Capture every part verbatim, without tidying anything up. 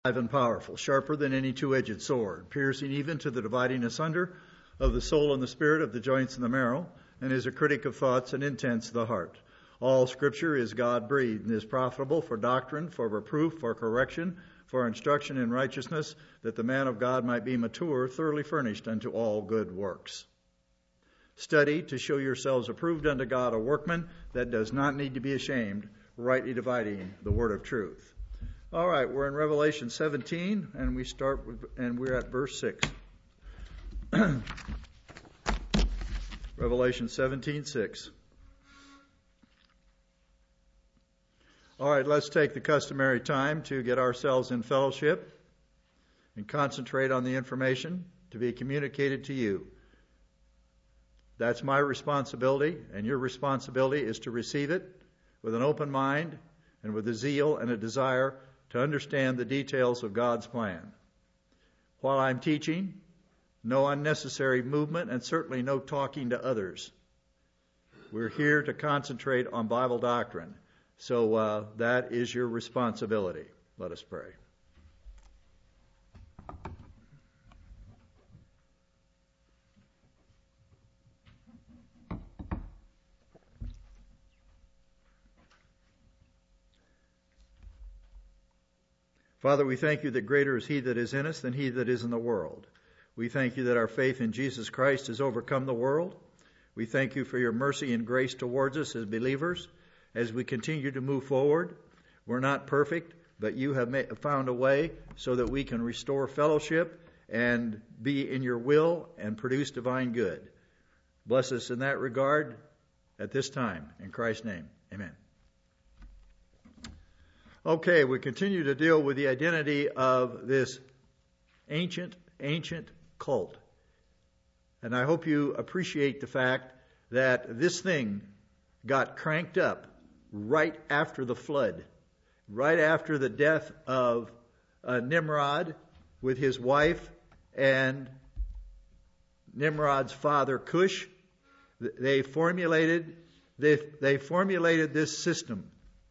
alive and powerful, sharper than any two-edged sword, piercing even to the dividing asunder of the soul and the spirit, of the joints and the marrow, and is a critic of thoughts and intents of the heart. All Scripture is God-breathed and is profitable for doctrine, for reproof, for correction, for instruction in righteousness, that the man of God might be mature, thoroughly furnished unto all good works. Study to show yourselves approved unto God, a workman that does not need to be ashamed, rightly dividing the word of truth. All right, we're in Revelation seventeen, and we start with, and we're at verse six. Revelation seventeen six. All right, let's take the customary time to get ourselves in fellowship and concentrate on the information to be communicated to you. That's my responsibility, and your responsibility is to receive it with an open mind and with a zeal and a desire to understand the details of God's plan. While I'm teaching, no unnecessary movement and certainly no talking to others. We're here to concentrate on Bible doctrine. So uh, that is your responsibility. Let us pray. Father, we thank you that greater is he that is in us than he that is in the world. We thank you that our faith in Jesus Christ has overcome the world. We thank you for your mercy and grace towards us as believers as we continue to move forward. We're not perfect, but you have made, found a way so that we can restore fellowship and be in your will and produce divine good. Bless us in that regard at this time. In Christ's name, amen. Okay, we continue to deal with the identity of this ancient, ancient cult. And I hope you appreciate the fact that this thing got cranked up right after the flood, right after the death of uh, Nimrod with his wife and Nimrod's father Cush. They formulated, they, they formulated this system.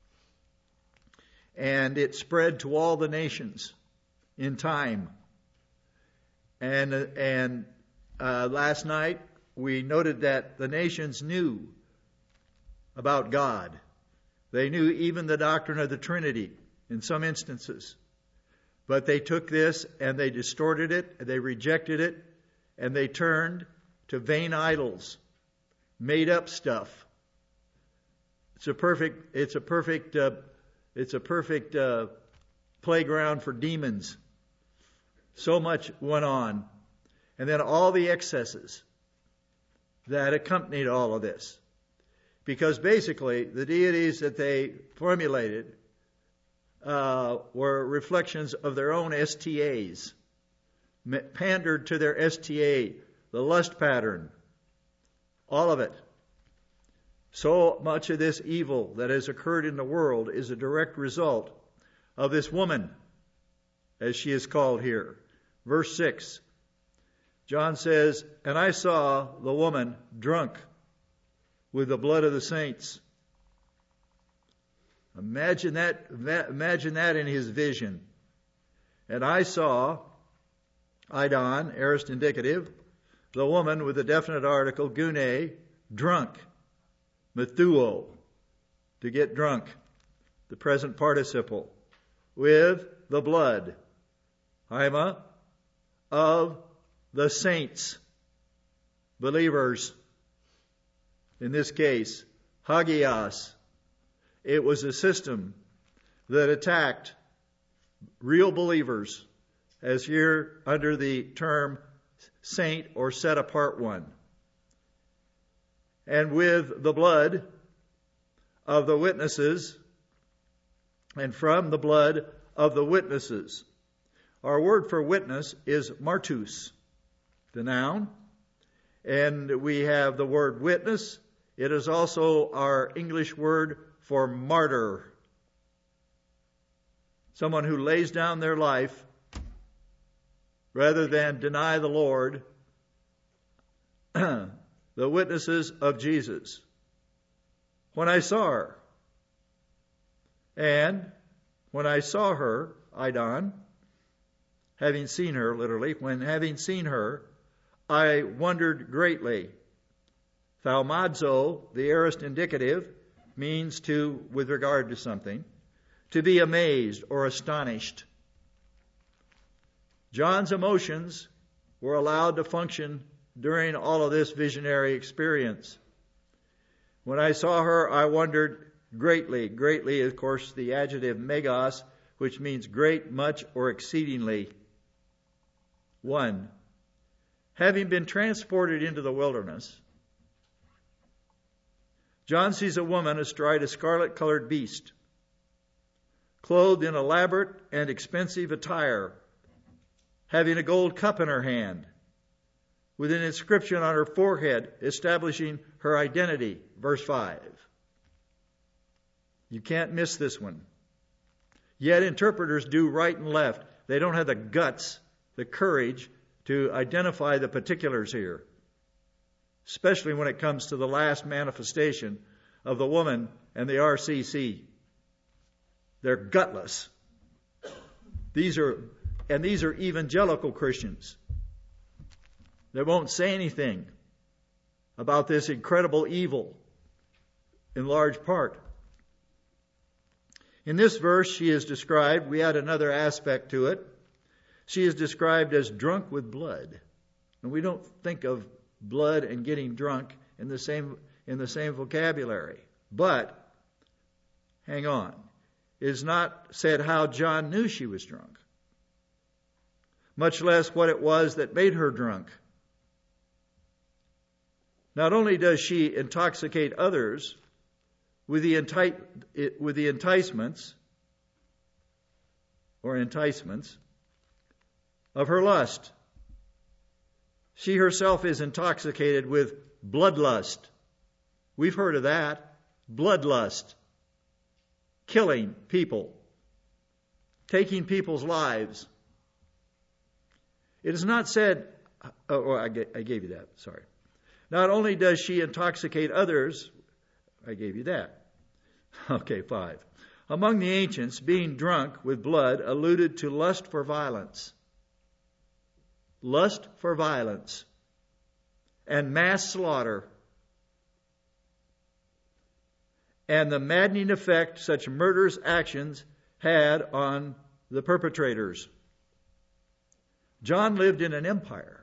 And it spread to all the nations in time. And and uh, last night we noted that the nations knew about God. They knew even the doctrine of the Trinity in some instances. But they took this and they distorted it, they rejected it, and they turned to vain idols, made up stuff. It's a perfect, it's a perfect uh, It's a perfect uh, playground for demons. So much went on. And then all the excesses that accompanied all of this. Because basically, the deities that they formulated uh, were reflections of their own S T As. Pandered to their S T A, the lust pattern. All of it. So much of this evil that has occurred in the world is a direct result of this woman, as she is called here. Verse six, John says, "And I saw the woman drunk with the blood of the saints." Imagine that, imagine that in his vision. "And I saw," Idon, aorist indicative, "the woman with the definite article, gune, drunk." Methuo, to get drunk, the present participle, with the blood, Haima, of the saints, believers. In this case, Hagios. It was a system that attacked real believers, as here under the term saint or set apart one. And with the blood of the witnesses, and from the blood of the witnesses. Our word for witness is martus, the noun. And we have the word witness. It is also our English word for martyr. Someone who lays down their life rather than deny the Lord. The witnesses of Jesus. When I saw her, and when I saw her, Idon, having seen her, literally, when having seen her, I wondered greatly. Thaumazo, the aorist indicative, means to, with regard to something, to be amazed or astonished. John's emotions were allowed to function during all of this visionary experience. When I saw her, I wondered greatly. Greatly, of course, the adjective megas, which means great, much, or exceedingly. One, having been transported into the wilderness, John sees a woman astride a scarlet-colored beast, clothed in elaborate and expensive attire, having a gold cup in her hand, with an inscription on her forehead establishing her identity. Verse five. You can't miss this one. Yet interpreters do right and left. They don't have the guts, the courage to identify the particulars here, especially when it comes to the last manifestation of the woman and the R C C. They're gutless. These are, and these are evangelical Christians. They won't say anything about this incredible evil in large part. In this verse, she is described, we add another aspect to it. She is described as drunk with blood. And we don't think of blood and getting drunk in the same in the same vocabulary. But, hang on, it is not said how John knew she was drunk, much less what it was that made her drunk. Not only does she intoxicate others with the, enti- with the enticements or enticements of her lust, she herself is intoxicated with bloodlust. We've heard of that. Bloodlust. Killing people. Taking people's lives. It is not said, oh, I gave you that, sorry. Not only does she intoxicate others, I gave you that. Okay, five. Among the ancients, being drunk with blood alluded to lust for violence. Lust for violence and mass slaughter, and the maddening effect such murderous actions had on the perpetrators. John lived in an empire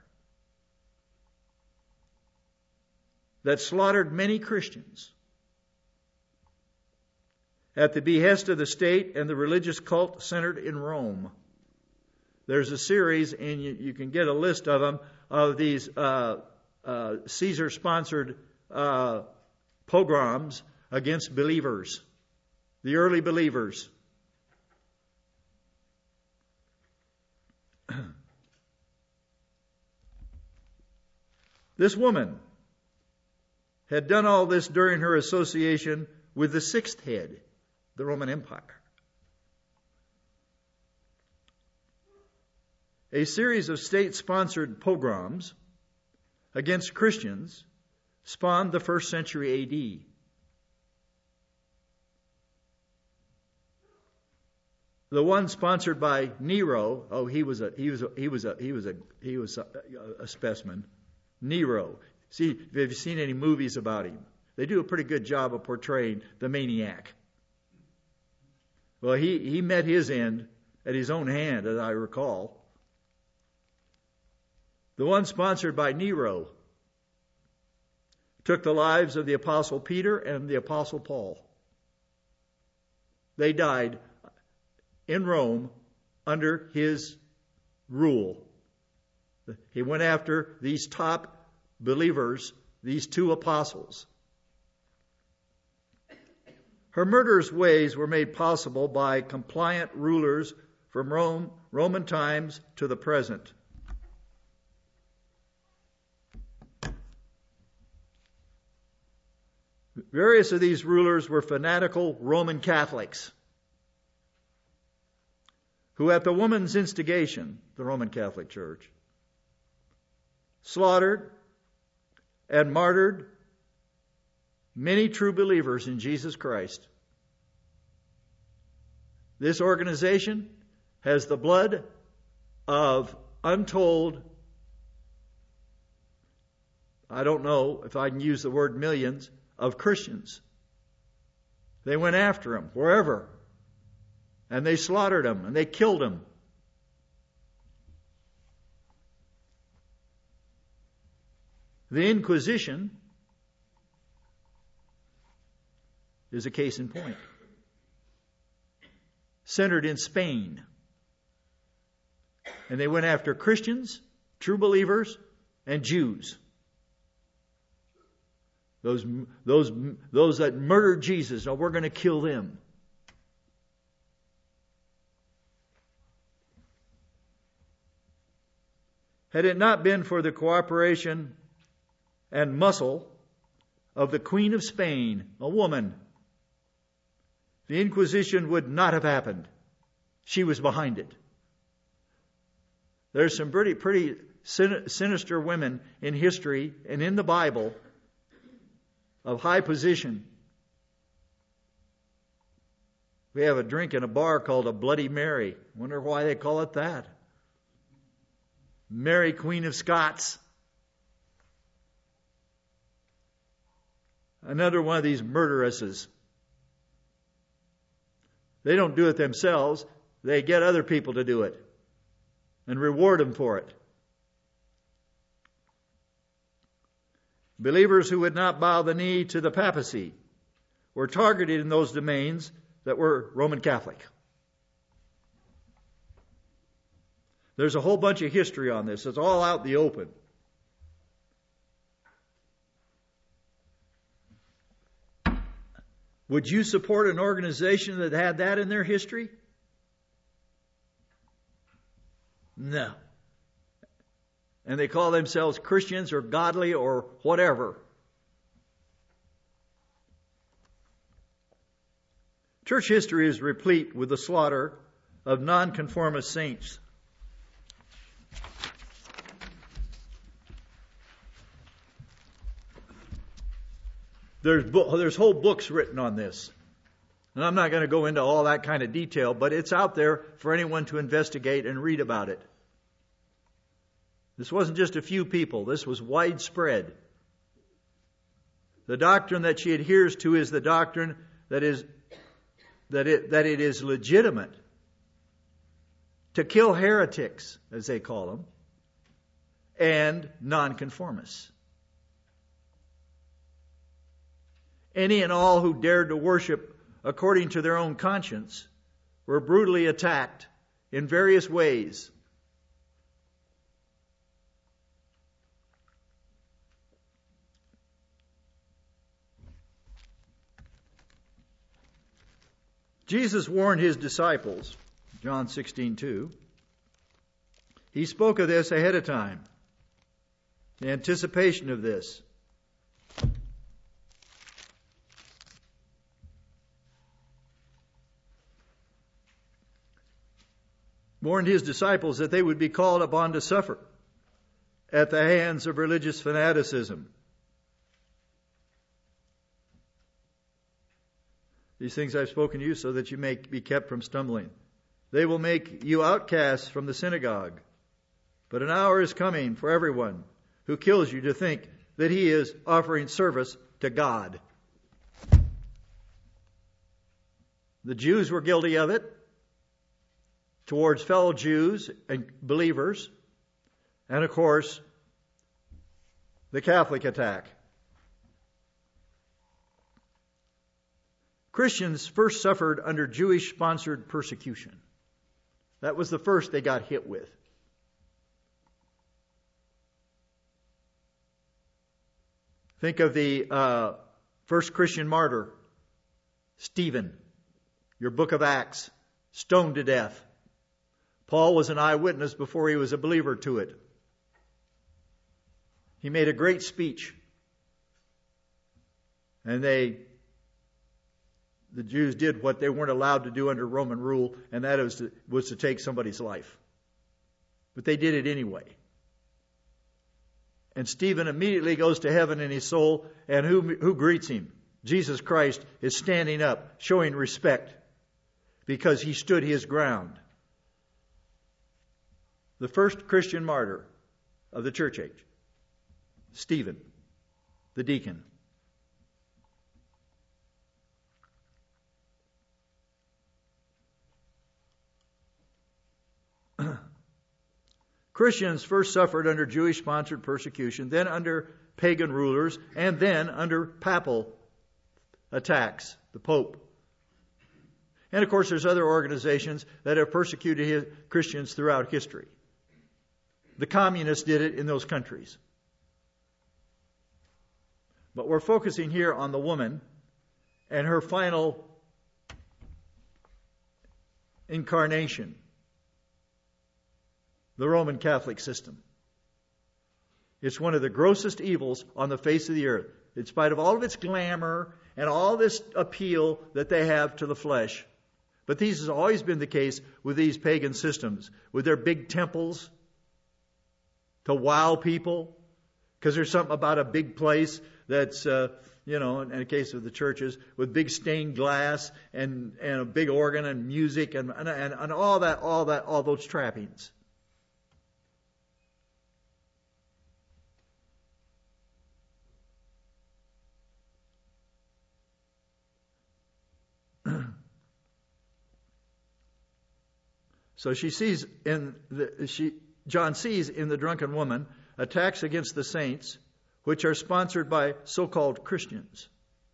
that slaughtered many Christians at the behest of the state and the religious cult centered in Rome. There's a series, and you, you can get a list of them, of these uh, uh, Caesar-sponsored uh, pogroms against believers, the early believers. This woman had done all this during her association with the sixth head, the Roman Empire. A series of state-sponsored pogroms against Christians spawned the first century A D. The one sponsored by Nero, oh, he was a he was a, he was a he was a he was a, a specimen. Nero. See, have you seen any movies about him? They do a pretty good job of portraying the maniac. Well, he, he met his end at his own hand, as I recall. The one sponsored by Nero took the lives of the Apostle Peter and the Apostle Paul. They died in Rome under his rule. He went after these top believers, these two apostles. Her murderous ways were made possible by compliant rulers from Rome, Roman times to the present. Various of these rulers were fanatical Roman Catholics who, at the woman's instigation, the Roman Catholic Church, slaughtered and martyred many true believers in Jesus Christ. This organization has the blood of untold, I don't know if I can use the word millions, of Christians. They went after them wherever, and they slaughtered them, and they killed them. The Inquisition is a case in point. Centered in Spain. And they went after Christians, true believers, and Jews. Those, those, those that murdered Jesus, now we're going to kill them. Had it not been for the cooperation and muscle of the Queen of Spain, a woman, the Inquisition would not have happened. She was behind it. There's some pretty, pretty sin- sinister women in history and in the Bible of high position. We have a drink in a bar called a Bloody Mary. Wonder why they call it that. Mary, Queen of Scots. Another one of these murderesses. They don't do it themselves. They get other people to do it and reward them for it. Believers who would not bow the knee to the papacy were targeted in those domains that were Roman Catholic. There's a whole bunch of history on this. It's all out in the open. Would you support an organization that had that in their history? No. And they call themselves Christians or godly or whatever. Church history is replete with the slaughter of nonconformist saints. There's, there's whole books written on this. And I'm not going to go into all that kind of detail, but it's out there for anyone to investigate and read about it. This wasn't just a few people. This was widespread. The doctrine that she adheres to is the doctrine that is that it, that it is legitimate to kill heretics, as they call them, and nonconformists. Any and all who dared to worship according to their own conscience were brutally attacked in various ways. Jesus warned his disciples, John sixteen two. He spoke of this ahead of time, the anticipation of this. Warned his disciples that they would be called upon to suffer at the hands of religious fanaticism. These things I've spoken to you so that you may be kept from stumbling. They will make you outcasts from the synagogue. But an hour is coming for everyone who kills you to think that he is offering service to God. The Jews were guilty of it towards fellow Jews and believers. And of course, the Catholic attack. Christians first suffered under Jewish-sponsored persecution. That was the first they got hit with. Think of the uh, first Christian martyr, Stephen, your book of Acts, stoned to death. Paul was an eyewitness before he was a believer to it. He made a great speech. And they, the Jews did what they weren't allowed to do under Roman rule, and that was to, was to take somebody's life. But they did it anyway. And Stephen immediately goes to heaven in his soul, and who, who greets him? Jesus Christ is standing up, showing respect, because he stood his ground. The first Christian martyr of the church age, Stephen, the deacon. Christians first suffered under Jewish-sponsored persecution, then under pagan rulers, and then under papal attacks, the Pope. And of course, there's other organizations that have persecuted Christians throughout history. The communists did it in those countries. But we're focusing here on the woman and her final incarnation, the Roman Catholic system. It's one of the grossest evils on the face of the earth. In spite of all of its glamour and all this appeal that they have to the flesh. But this has always been the case with these pagan systems, with their big temples to wow people. Because there's something about a big place that's, uh, you know, in the case of the churches, with big stained glass and, and a big organ and music and, and, and all that, all that, all those trappings. So she sees in the, she, John sees in the drunken woman attacks against the saints, which are sponsored by so-called Christians.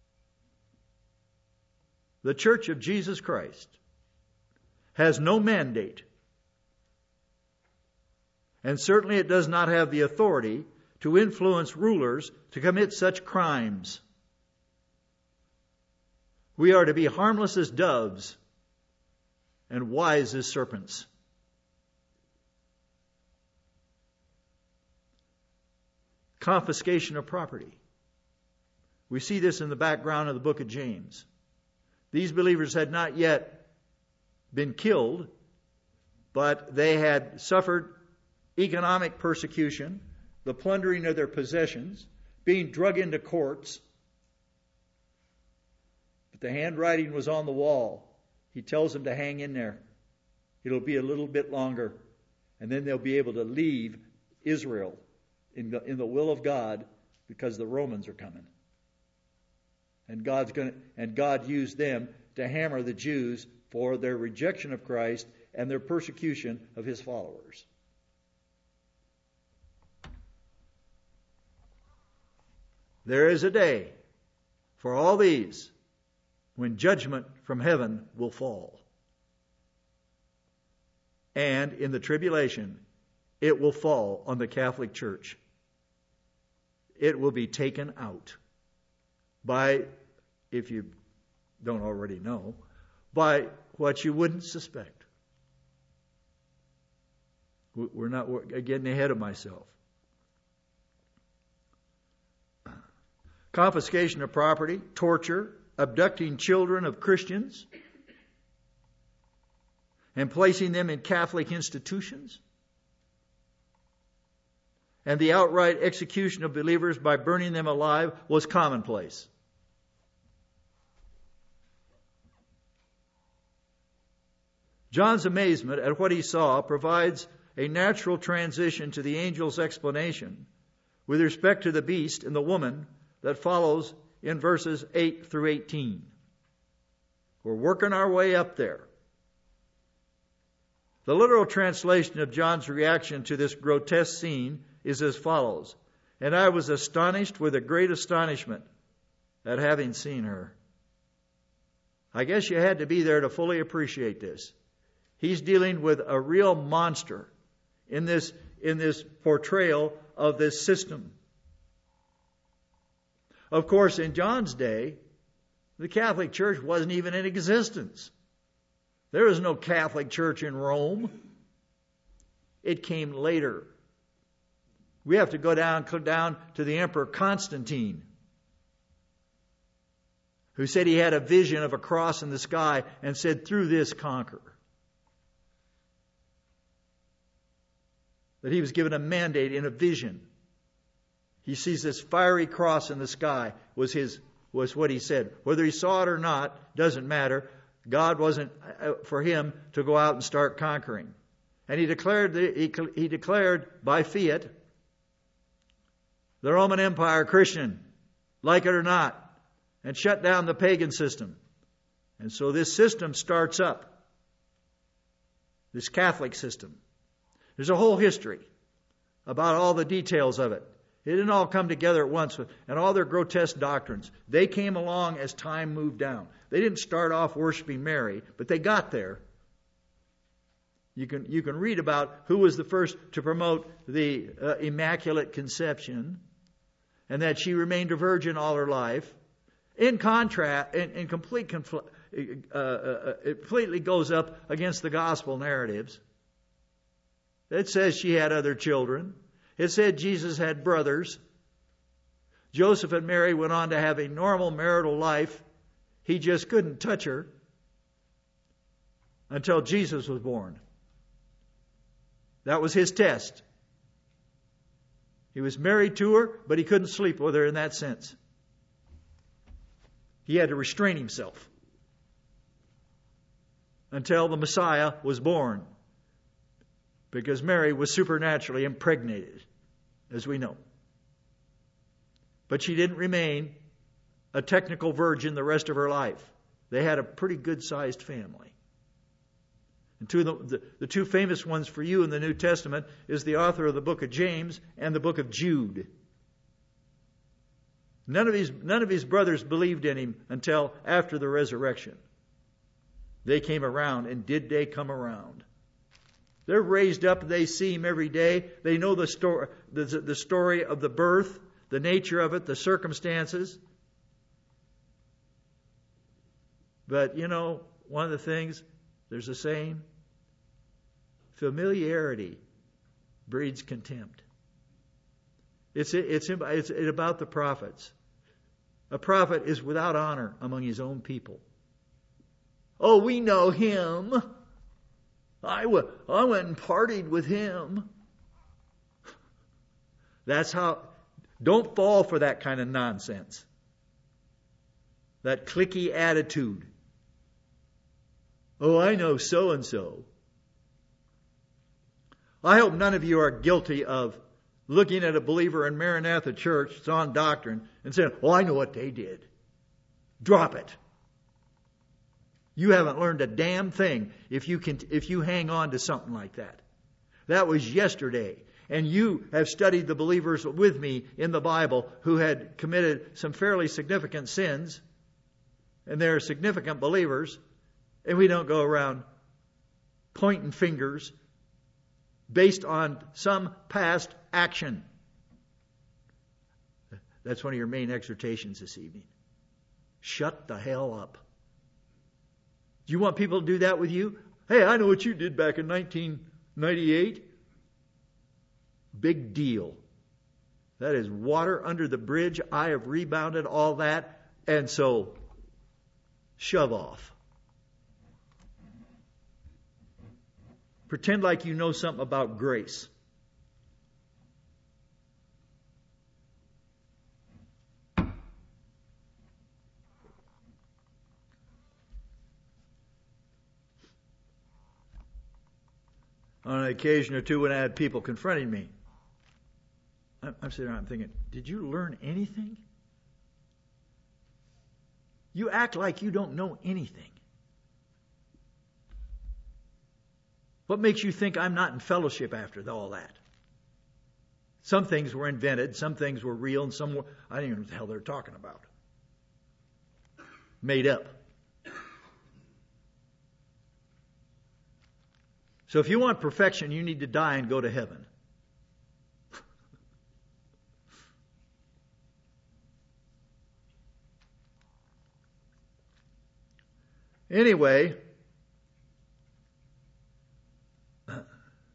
The Church of Jesus Christ has no mandate, and certainly it does not have the authority to influence rulers to commit such crimes. We are to be harmless as doves and wise as serpents. Confiscation of property. We see this in the background of the book of James. These believers had not yet been killed, but they had suffered economic persecution, the plundering of their possessions, being drug into courts. But the handwriting was on the wall. He tells them to hang in there. It'll be a little bit longer, and then they'll be able to leave Israel in the, in the will of God, because the Romans are coming. And God's going to, and God used them to hammer the Jews for their rejection of Christ and their persecution of his followers. There is a day for all these when judgment from heaven will fall. And in the tribulation, it will fall on the Catholic Church. It will be taken out by, if you don't already know, by what you wouldn't suspect. We're not we're getting ahead of myself. Confiscation of property, torture, abducting children of Christians, and placing them in Catholic institutions, and the outright execution of believers by burning them alive was commonplace. John's amazement at what he saw provides a natural transition to the angel's explanation with respect to the beast and the woman that follows in verses eight through eighteen. We're working our way up there. The literal translation of John's reaction to this grotesque scene is as follows. And I was astonished with a great astonishment at having seen her. I guess you had to be there to fully appreciate this. He's dealing with a real monster in this, in this portrayal of this system. Of course, in John's day, the Catholic Church wasn't even in existence. There was no Catholic Church in Rome. It came later. We have to go down, go down to the Emperor Constantine, who said he had a vision of a cross in the sky and said, "Through this conquer." That he was given a mandate in a vision. He sees this fiery cross in the sky was his was what he said. Whether he saw it or not doesn't matter. God wasn't for him to go out and start conquering. And he declared, the, he, he declared by fiat the Roman Empire Christian, like it or not, and shut down the pagan system. And so this system starts up, this Catholic system. There's a whole history about all the details of it. It didn't all come together at once, and all their grotesque doctrines. They came along as time moved down. They didn't start off worshiping Mary, but they got there. You can, you can read about who was the first to promote the uh, Immaculate Conception, and that she remained a virgin all her life. In contrast, in, in complete confl- uh, uh, it completely goes up against the gospel narratives. It says she had other children. It said Jesus had brothers. Joseph and Mary went on to have a normal marital life. He just couldn't touch her until Jesus was born. That was his test. He was married to her, but he couldn't sleep with her in that sense. He had to restrain himself until the Messiah was born, because Mary was supernaturally impregnated, as we know. But she didn't remain a technical virgin the rest of her life. They had a pretty good-sized family. And two of the, the, the two famous ones for you in the New Testament is the author of the book of James and the book of Jude. None of his, none of his brothers believed in him until after the resurrection. They came around, and did they come around? They're raised up. They see him every day. They know the story, the, the story of the birth, the nature of it, the circumstances. But, you know, one of the things, there's a saying, familiarity breeds contempt. It's, it's, it's about the prophets. A prophet is without honor among his own people. Oh, we know him. I, w- I went and partied with him. That's how, don't fall for that kind of nonsense. That cliquey attitude. Oh, I know so-and-so. I hope none of you are guilty of looking at a believer in Maranatha Church, it's on doctrine, and saying, oh, I know what they did. Drop it. You haven't learned a damn thing if you can, if you hang on to something like that. That was yesterday. And you have studied the believers with me in the Bible who had committed some fairly significant sins. And they're significant believers. And we don't go around pointing fingers based on some past action. That's one of your main exhortations this evening. Shut the hell up. Do you want people to do that with you? Hey, I know what you did back in nineteen ninety-eight. Big deal. That is water under the bridge. I have rebounded all that. And so, shove off. Pretend like you know something about grace. On an occasion or two when I had people confronting me, I'm, I'm sitting around thinking, did you learn anything? You act like you don't know anything. What makes you think I'm not in fellowship after all that? Some things were invented, some things were real, and some were, I don't even know what the hell they're talking about. Made up. So if you want perfection, you need to die and go to heaven. Anyway, the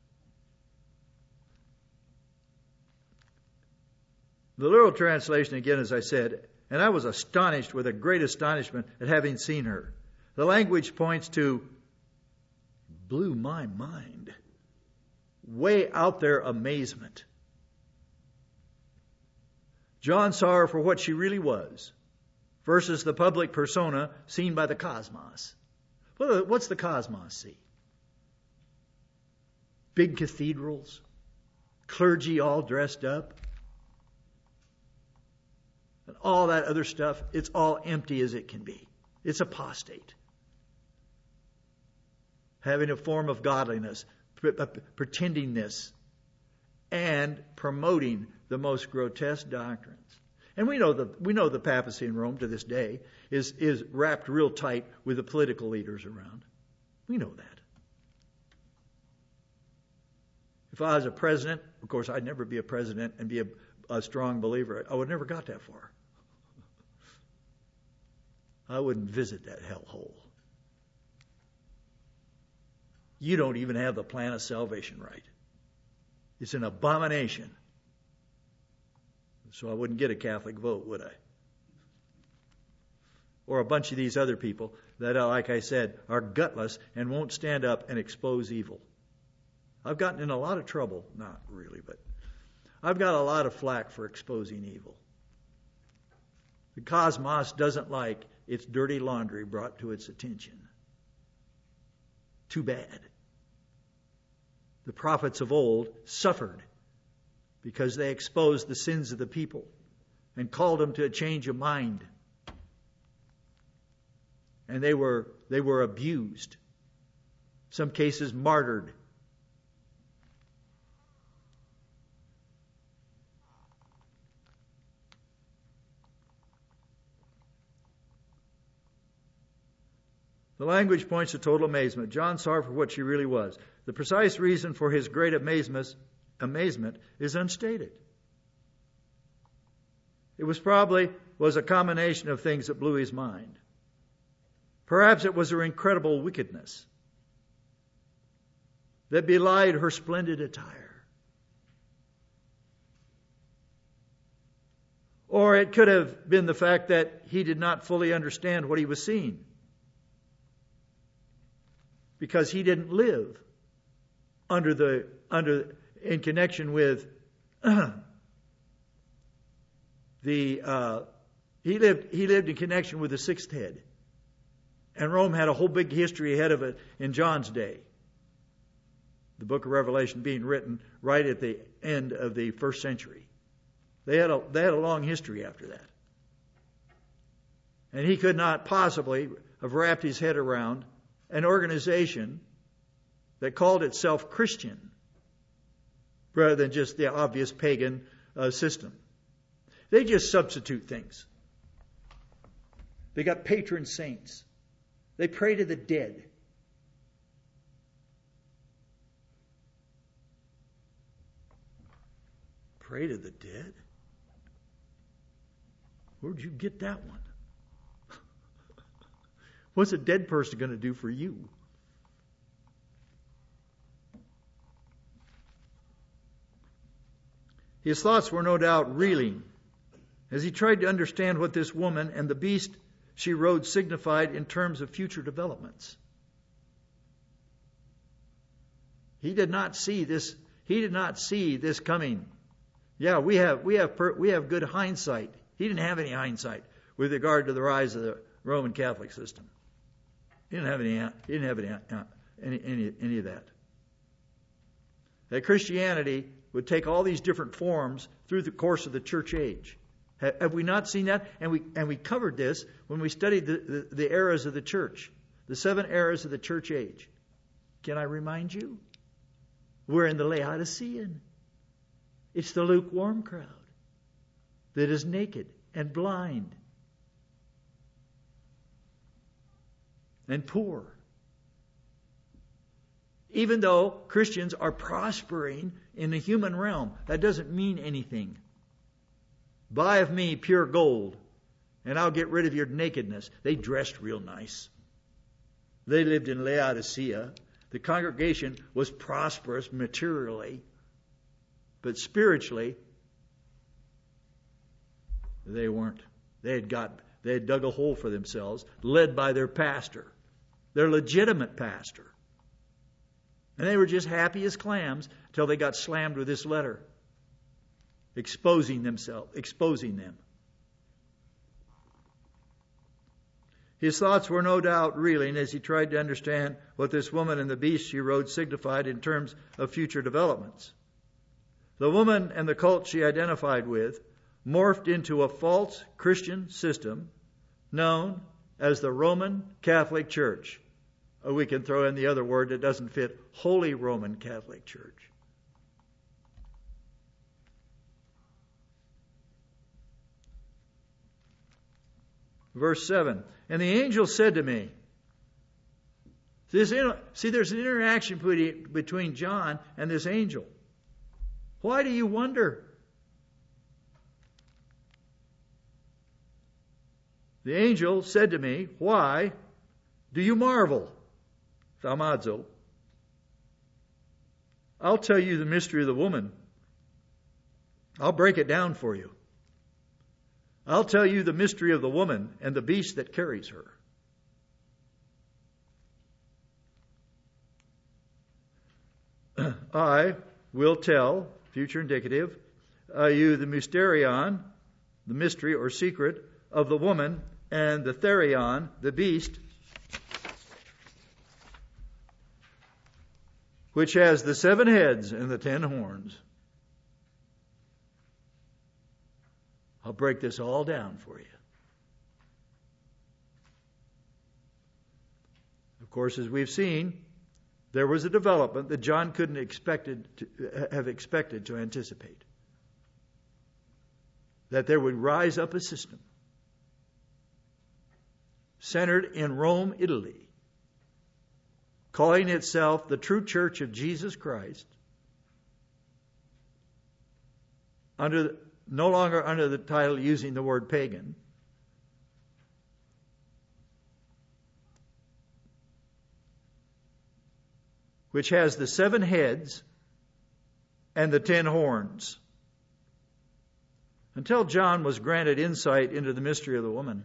literal translation again, as I said, and I was astonished with a great astonishment at having seen her. The language points to blew my mind. Way out there amazement. John saw her for what she really was versus the public persona seen by the cosmos. What's the cosmos see? big cathedrals, clergy all dressed up, and all that other stuff. It's all empty as it can be. It's apostate. Having a form of godliness, pretendingness, and promoting the most grotesque doctrines. And we know the we know the papacy in Rome to this day is is wrapped real tight with the political leaders around. We know that. If I was a president, of course, I'd never be a president and be a, a strong believer. I would never got that far. I wouldn't visit that hellhole. You don't even have the plan of salvation right. It's an abomination. So I wouldn't get a Catholic vote, would I? Or a bunch of these other people that, like I said, are gutless and won't stand up and expose evil. I've gotten in a lot of trouble. Not really, but I've got a lot of flack for exposing evil. The cosmos doesn't like its dirty laundry brought to its attention. Too bad. The prophets of old suffered because they exposed the sins of the people and called them to a change of mind. And they were they were abused. Some cases martyred. The language points to total amazement. John saw her for what she really was. The precise reason for his great amazement, amazement is unstated. It was probably was a combination of things that blew his mind. Perhaps it was her incredible wickedness that belied her splendid attire. Or it could have been the fact that he did not fully understand what he was seeing, because he didn't live under the under in connection with the uh, he lived he lived in connection with the sixth head, and Rome had a whole big history ahead of it in John's day. The book of Revelation being written right at the end of the first century. They had a they had a long history after that, and he could not possibly have wrapped his head around an organization that called itself Christian rather than just the obvious pagan uh, system. They just substitute things. They got patron saints. They pray to the dead. Pray to the dead? Where'd you get that one? What's a dead person going to do for you? His thoughts were no doubt reeling as he tried to understand what this woman and the beast she rode signified in terms of future developments. He did not see this. He did not see this coming. Yeah, we have we have we have good hindsight. He didn't have any hindsight with regard to the rise of the Roman Catholic system. He didn't have any. He didn't have any any any, any of that. That Christianity would take all these different forms through the course of the church age. Have, have we not seen that? And we and we covered this when we studied the, the, the eras of the church, the seven eras of the church age. Can I remind you? We're in the Laodicean. It's the lukewarm crowd that is naked and blind and poor. Even though Christians are prospering in the human realm, that doesn't mean anything. Buy of me pure gold, and I'll get rid of your nakedness. They dressed real nice. They lived in Laodicea. The congregation was prosperous materially, but spiritually, they weren't. They had got, they had dug a hole for themselves, led by their pastor, their legitimate pastor. And they were just happy as clams until they got slammed with this letter, exposing themselves, exposing them. His thoughts were no doubt reeling as he tried to understand what this woman and the beast she rode signified in terms of future developments. The woman and the cult she identified with morphed into a false Christian system known as the Roman Catholic Church. Or we can throw in the other word that doesn't fit, Holy Roman Catholic Church. Verse seven, and the angel said to me, this, see, there's an interaction between John and this angel. Why do you wonder? The angel said to me, why do you marvel? Thaumazo. I'll tell you the mystery of the woman. I'll break it down for you. I'll tell you the mystery of the woman and the beast that carries her. I will tell, future indicative, uh, you the mysterion, the mystery or secret of the woman, and the therion, the beast, which has the seven heads and the ten horns. I'll break this all down for you. Of course, as we've seen, there was a development that John couldn't expected to, have expected to anticipate. That there would rise up a system centered in Rome, Italy, calling itself the true Church of Jesus Christ, under no longer under the title using the word pagan, which has the seven heads and the ten horns. Until John was granted insight into the mystery of the woman.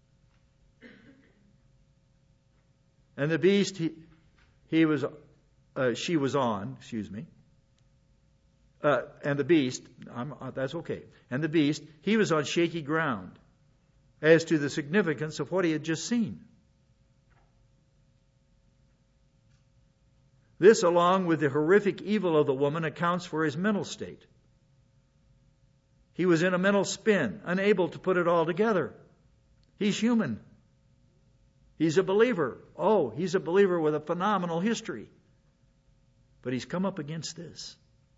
And the beast he, he was, uh, she was on, excuse me. Uh, and the beast, I'm, uh, that's okay. And the beast, he was on shaky ground as to the significance of what he had just seen. This, along with the horrific evil of the woman, accounts for his mental state. He was in a mental spin, unable to put it all together. He's human. He's a believer. Oh, he's a believer with a phenomenal history. But he's come up against this.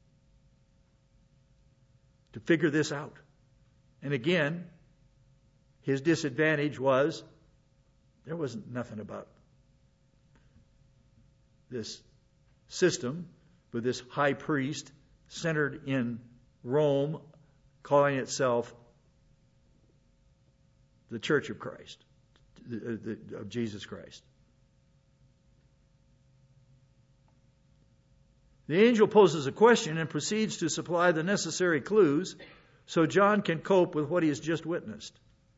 To figure this out. And again, his disadvantage was there wasn't nothing about this system with this high priest centered in Rome, calling itself the Church of Christ, the, the, of Jesus Christ. The angel poses a question and proceeds to supply the necessary clues so John can cope with what he has just witnessed.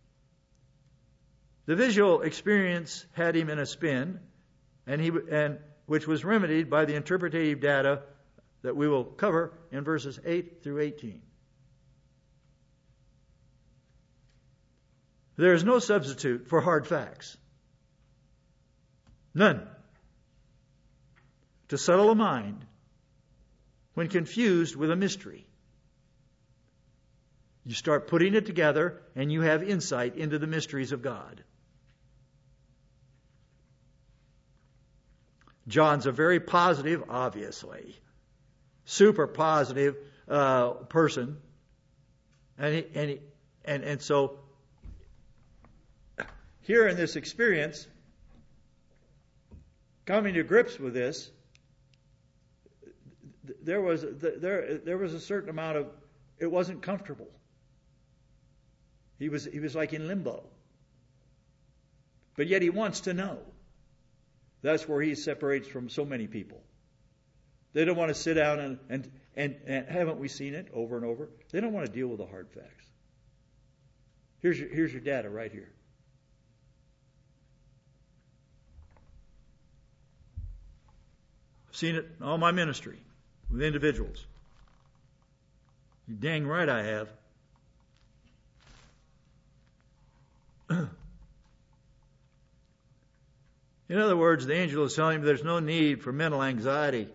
The visual experience had him in a spin, and he and which was remedied by the interpretative data that we will cover in verses eight through eighteen. There is no substitute for hard facts. None. To settle a mind when confused with a mystery. You start putting it together and you have insight into the mysteries of God. John's a very positive, obviously, super positive uh, person. And, he, and, he, and, and so here in this experience, coming to grips with this, there was there there was a certain amount of, it wasn't comfortable. He was he was like in limbo. But yet he wants to know. That's where he separates from so many people. They don't want to sit down and and, and, and haven't we seen it over and over? They don't want to deal with the hard facts. Here's your here's your data right here. I've seen it in all my ministry with individuals. You're dang right I have. In other words, the angel is telling him there's no need for mental anxiety.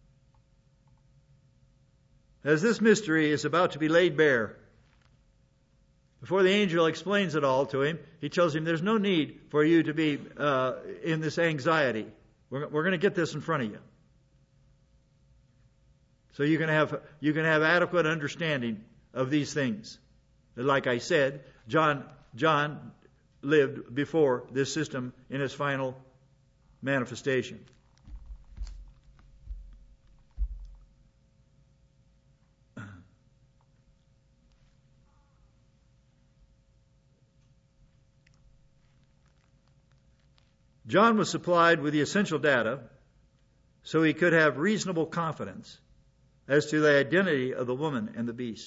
As this mystery is about to be laid bare, before the angel explains it all to him, he tells him there's no need for you to be uh, in this anxiety. We're, we're going to get this in front of you. So you can have you can have adequate understanding of these things. Like I said, John John lived before this system in its final manifestation. John was supplied with the essential data so he could have reasonable confidence as to the identity of the woman and the beast.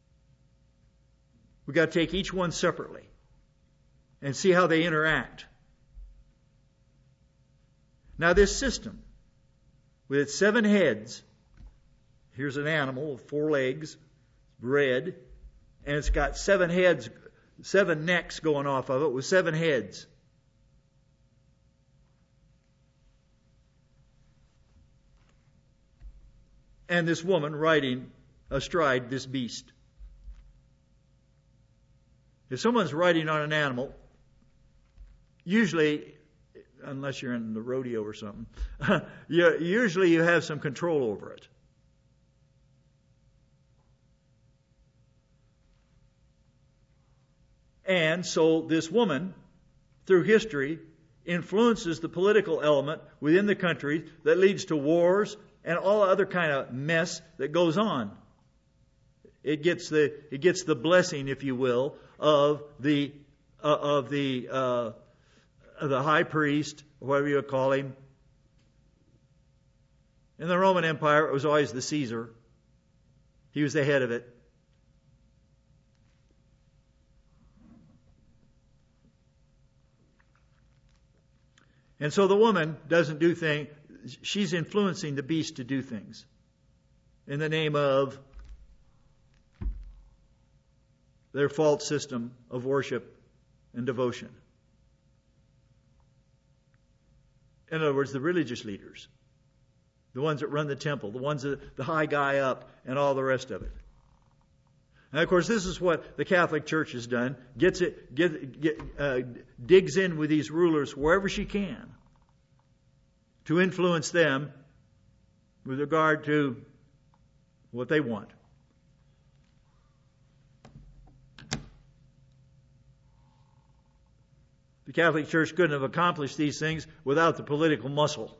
We've got to take each one separately and see how they interact. Now this system, with its seven heads, here's an animal with four legs, red, and it's got seven heads, seven necks going off of it with seven heads. And this woman riding astride this beast. If someone's riding on an animal, usually, unless you're in the rodeo or something, you, usually you have some control over it. And so this woman, through history, influences the political element within the country that leads to wars and all other kind of mess that goes on. It gets the it gets the blessing, if you will, of the uh, of the uh, of the high priest, or whatever you would call him. In the Roman Empire, it was always the Caesar. He was the head of it. And so the woman doesn't do things. She's influencing the beast to do things in the name of their false system of worship and devotion. In other words, the religious leaders, the ones that run the temple, the ones that the high guy up, and all the rest of it. And of course, this is what the Catholic Church has done: gets it, get, get, uh, digs in with these rulers wherever she can to influence them with regard to what they want. The Catholic Church couldn't have accomplished these things without the political muscle.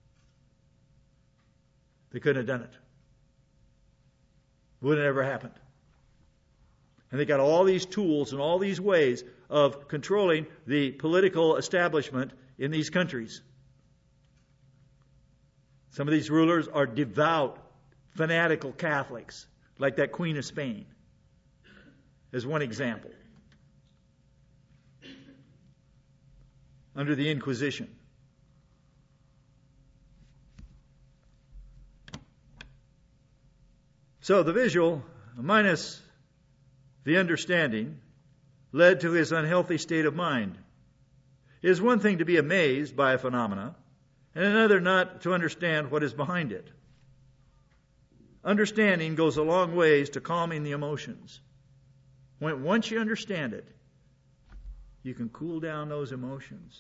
They couldn't have done it. It wouldn't have ever happened. And they got all these tools and all these ways of controlling the political establishment in these countries. Some of these rulers are devout, fanatical Catholics, like that Queen of Spain, as one example, under the Inquisition. So the visual, minus the understanding, led to his unhealthy state of mind. It is one thing to be amazed by a phenomena, and another not to understand what is behind it. Understanding goes a long ways to calming the emotions. When, once you understand it, you can cool down those emotions.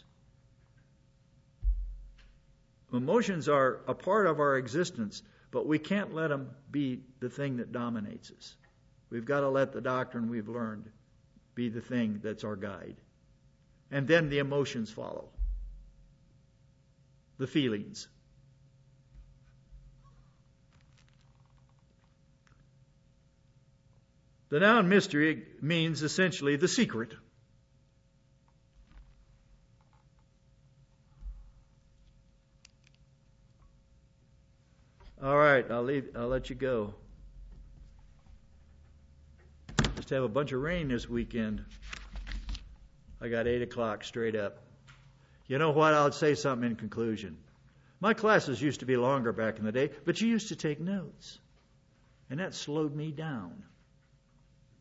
Emotions are a part of our existence, but we can't let them be the thing that dominates us. We've got to let the doctrine we've learned be the thing that's our guide. And then the emotions follow. The feelings. The noun mystery means essentially the secret. All right, I'll leave. I'll let you go. Just have a bunch of rain this weekend. I got eight o'clock straight up. You know what? I'll say something in conclusion. My classes used to be longer back in the day, but you used to take notes. And that slowed me down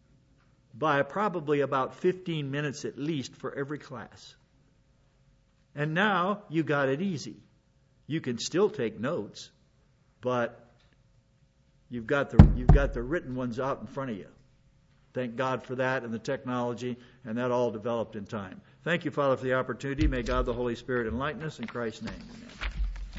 by probably about fifteen minutes at least for every class. And now you got it easy. You can still take notes, but you've got the you've got the written ones out in front of you. Thank God for that and the technology, and that all developed in time. Thank you, Father, for the opportunity. May God the Holy Spirit enlighten us in Christ's name. Amen.